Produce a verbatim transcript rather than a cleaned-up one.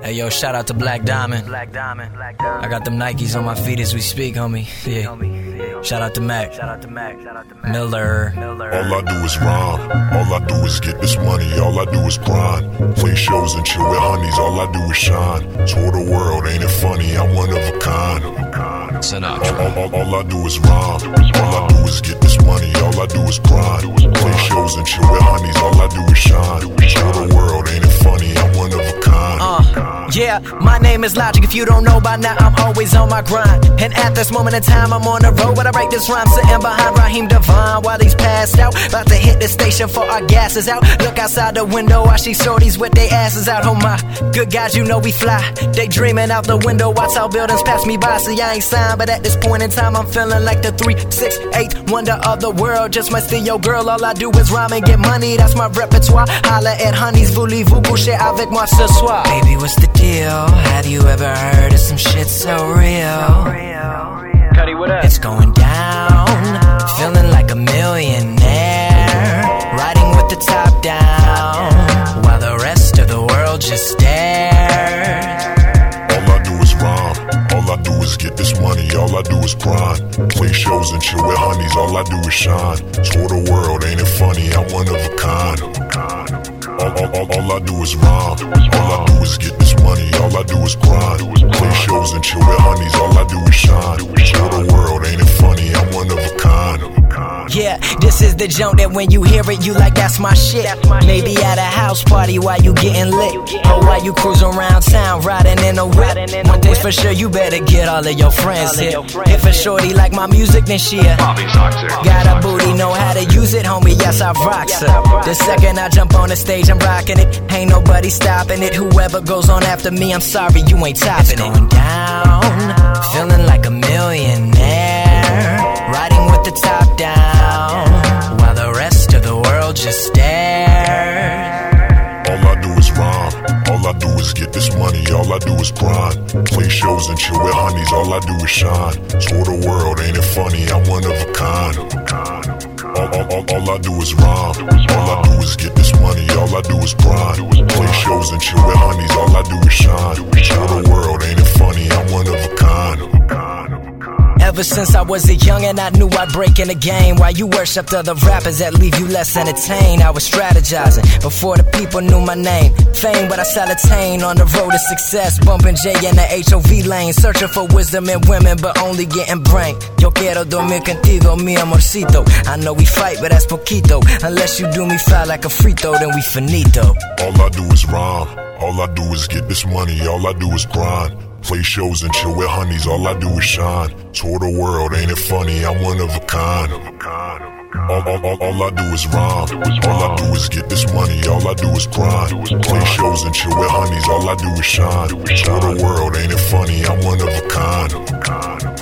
Hey yo, shout out to Black Diamond. I got them Nikes on my feet as we speak, homie. Yeah. Shout out to Mac. Miller. All I do is rhyme. All I do is get this money. All I do is grind. Play shows and chill with honeys. All I do is shine. Tour the world, ain't it funny? I'm one of a kind. Sinatra. All, all, all I do is rhyme. All I do is get this money. All I do is grind. Play shows and chill with honeys. All I do is shine. Tour the world, ain't it funny? I'm one of a kind. Uh, yeah, my name is Logic. If you don't know by now, I'm always on my grind. And at this moment in time, I'm on the road. But I write this rhyme sitting behind Raheem Devine while he's passed out. About to hit the station for our gas is out. Look outside the window, I see shorties with their asses out. Oh my, good guys, you know we fly. They dreaming out the window, watch how buildings pass me by. See, I ain't signed, but at this point in time, I'm feeling like the three six eight wonder of the world. Just my steal girl, all I do is rhyme and get money. That's my repertoire. Holla at honeys, voulez-vous coucher avec moi ce soir? Baby, what's the deal? Have you ever heard of some shit so real? Cuddy, what up? It's going down, feeling like a millionaire, riding with the top down, while the rest of the world just stares. All I do is rhyme. All I do is get this money. All I do is grind. Play shows and chill with honeys. All I do is shine. Tour the world, ain't it funny? I'm one of a kind. All, all, all, all I do is rhyme. All I do is get this money. All I do is grind. Play shows and chill with honeys. All I do is shine. Tour the world, ain't it funny? I'm one of a kind. Yeah, this is the joint that when you hear it, you like, that's my shit. Maybe at a house party while you getting lit, or while you cruising around town riding in a whip. One thing's for sure, you better get all of your friends hit. If a shorty like my music, then she a got a booty, know how to use it, homie, yes, I rocks her. The second I jump on the stage, I'm rocking it. Ain't nobody stopping it. Whoever goes on after me, I'm sorry, you ain't topping it. It's going down, feeling like a millionaire, riding with the top down, while the rest of the world just stares. All I do is rhyme. All I do is get this money. All I do is grind. Play shows and chill with honeys. All I do is shine. Tour the world, ain't it funny? I'm one of a kind. All, all, all, all I do is rhyme. All I do is get this money. All I do is grind. Play shows and chill with honeys. All I do is shine. Tour the world, ain't it funny? I'm one of a kind. Ever since I was a youngin', I knew I'd break in the game. While you worshipped other rappers that leave you less entertained, I was strategizing before the people knew my name. Fame, but I shall attain on the road to success. Bumping J in the H O V lane, searching for wisdom in women, but only getting brain. Yo quiero dormir contigo, mi amorcito. I know we fight, but that's poquito. Unless you do me foul like a free throw, then we finito. All I do is rhyme. All I do is get this money. All I do is grind. Play shows and chill with honeys. All I do is shine. Tour the world, ain't it funny? I'm one of a kind. All, all, all, all I do is rhyme. All I do is get this money. All I do is grind. Play shows and chill with honeys. All I do is shine. Tour the world, ain't it funny? I'm one of a kind.